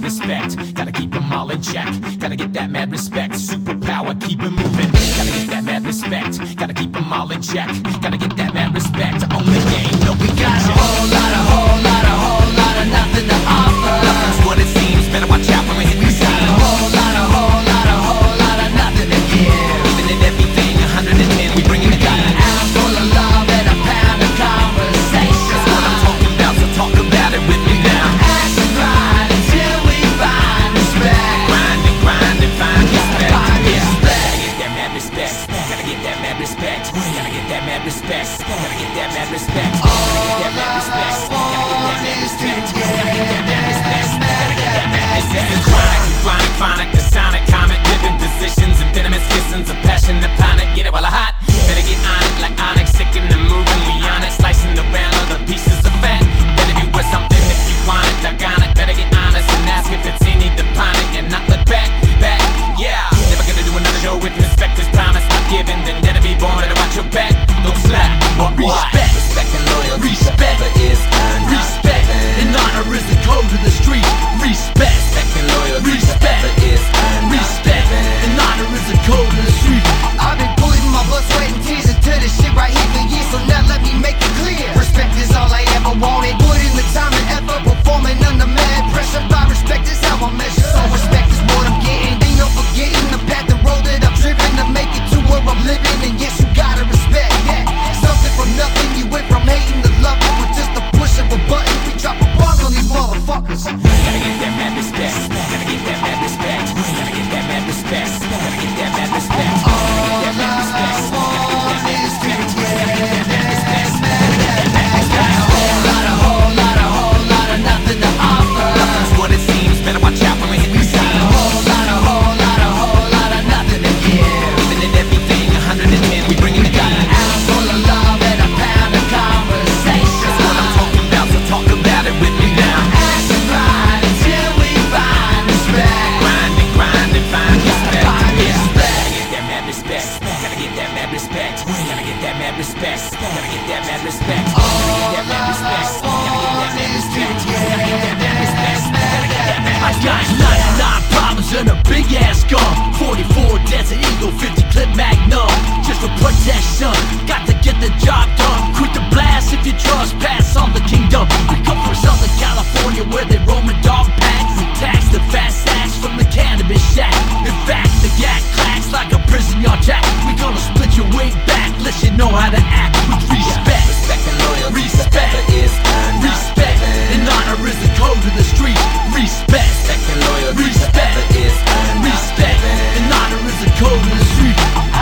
respect. Gotta keep them all in check. Gotta get that mad respect. Superpower, keep it moving. Gotta get that mad respect. Gotta keep them all in check. Gotta get that mad respect. Own the game, no we got a whole lot of nothing to offer. Nothing's what it seems. Better watch out when we hit the scene. A whole lot of nothing to give. Even in everything, 110, we bringing the gun. An ounce full of love and a pound of conversation. That's what I'm talking about, so talk about it with me now. Act and grind until we find respect. Grind and find respect. Gotta get that mad respect. Gotta get that mad respect. Gotta get that mad respect. Gotta get that mad respect. Gotta get that mad respect. Gotta get that mad respect. Gotta get that mad respect. Gotta get that mad respect. Chronic, phonic, the sonic, comet, living positions, and venomous kissings, a passion, the planet, get it while I hot. Better get on it like onyx, sick and moving, we on it, slicing around other pieces of fat. Better be worth something if you want it, doggone it. Better get honest and ask if it's any demonic and not look back, yeah. Never gonna do another show with respect is promise not given, then better be born to watch your back. Don't slack, what? Respect and loyalty, respect is earned. Respect and honor is the code of the street. Respect and loyalty, respect is earned. Respect and honor is the code of the street. I've been putting my blood, sweat, and tears into this shit right here for years, so now let me make it clear. Respect is all I ever wanted. Put in the time and effort, performing under mad pressure. By respect is how I measure. So respect is what I'm getting. Ain't no forgetting the path and road that I've driven to make it to where I'm living. And yes, you gotta respect that. Something from nothing, you went from hating to loving with just the push of a button. We drop a bomb on these motherfuckers. Gotta get that mad respect. Gotta get that mad respect. Gotta get that mad respect. Gotta get that mad respect. Gotta get that mad respect. Gotta get that mad respect. Gotta get that mad respect. Gotta get that mad respect. A whole lot of nothing to offer. Nothing's what it seems. Better watch out when we hit the scene. A whole lot of nothing to give. Even in everything, 110, we bringing the gun. An ounce full of love and a pound of conversation. That's what I'm talking about, so talk about it with me now. Act and grind until we find respect. Grind and find respect. Gotta get that mad respect. Gotta get that mad respect. Gotta get that mad respect. Gotta get that mad respect. Gotta get that mad respect. Gotta get that mad respect. Gotta get that mad respect. Gotta get that mad respect. I got 99 problems and a big ass gun, 44 Desert Eagle, 50 clip Magnum, just for protection. Got to get the job done. Quick to blast if you trespass on the kingdom. I come from Southern California where they roam in dog packs. Tax the fast sacks from the cannabis shack. In fact, the gat clacks like a prison yard jack. We gonna split your wing back, let you know how to act with respect. Respect and loyalty. Respect is earned. Respect and honor is the code of the street. Respect and loyalty. Respect is earned. Respect and honor is the code of the street.